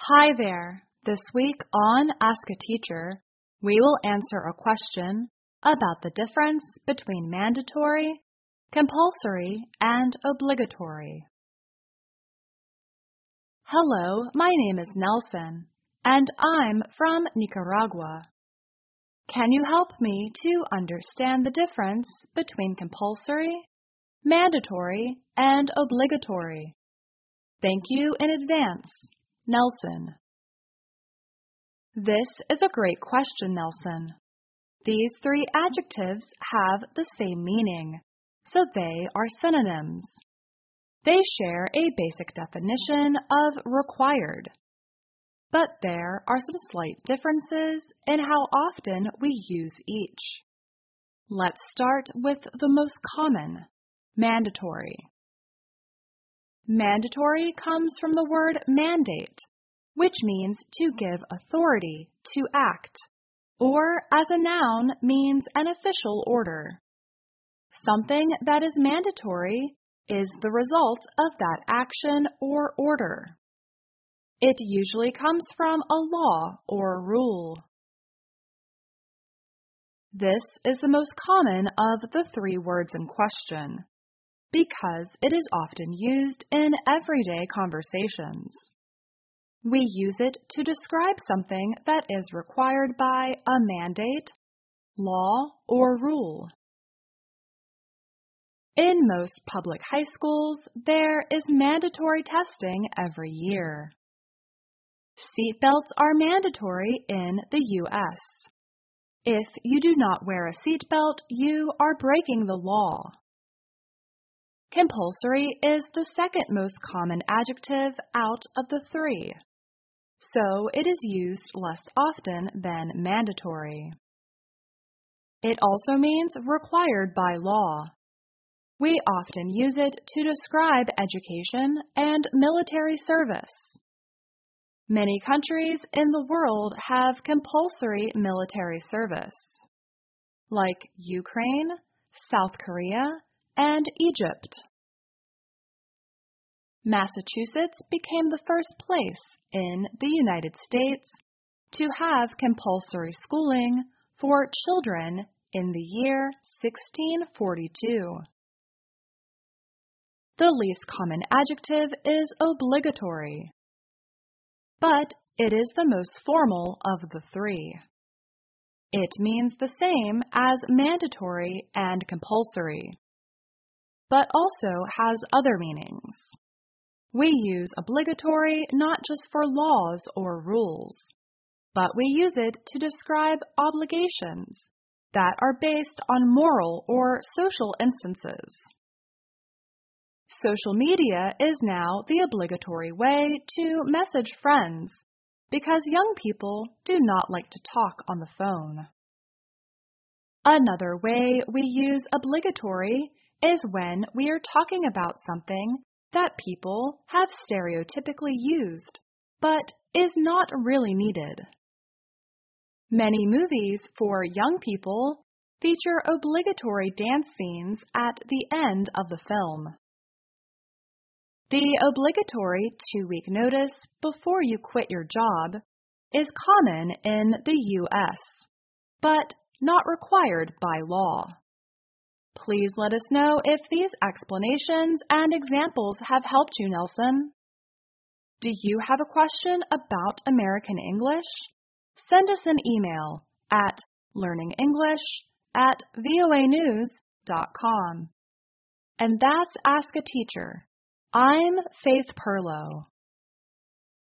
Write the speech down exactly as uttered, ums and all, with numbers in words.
Hi there. This week on Ask a Teacher, we will answer a question about the difference between mandatory, compulsory, and obligatory. Hello, my name is Nelson, and I'm from Nicaragua. Can you help me to understand the difference between compulsory, mandatory, and obligatory? Thank you in advance, Nelson. This is a great question, Nelson. These three adjectives have the same meaning, so they are synonyms. They share a basic definition of required, but there are some slight differences in how often we use each. Let's start with the most common, mandatory. Mandatory comes from the word mandate, which means to give authority to act, or as a noun means an official order. Something that is mandatory is the result of that action or order. It usually comes from a law or rule. This is the most common of the three words in question, because it is often used in everyday conversations. We use it to describe something that is required by a mandate, law, or rule. In most public high schools, there is mandatory testing every year. Seatbelts are mandatory in the U S If you do not wear a seatbelt, you are breaking the law. Compulsory is the second most common adjective out of the three, so it is used less often than mandatory. It also means required by law. We often use it to describe education and military service. Many countries in the world have compulsory military service, like Ukraine, South Korea, and Egypt. Massachusetts became the first place in the United States to have compulsory schooling for children in the year sixteen forty-two. The least common adjective is obligatory, but it is the most formal of the three. It means the same as mandatory and compulsory, but also has other meanings. We use obligatory not just for laws or rules, but we use it to describe obligations that are based on moral or social instances. Social media is now the obligatory way to message friends because young people do not like to talk on the phone. Another way we use obligatory is when we are talking about something that people have stereotypically used, but is not really needed. Many movies for young people feature obligatory dance scenes at the end of the film. The obligatory two-week notice before you quit your job is common in the U S, but not required by law. Please let us know if these explanations and examples have helped you, Nelson. Do you have a question about American English? Send us an email at learningenglish at voa news dot com. And that's Ask a Teacher. I'm Faith Perlow.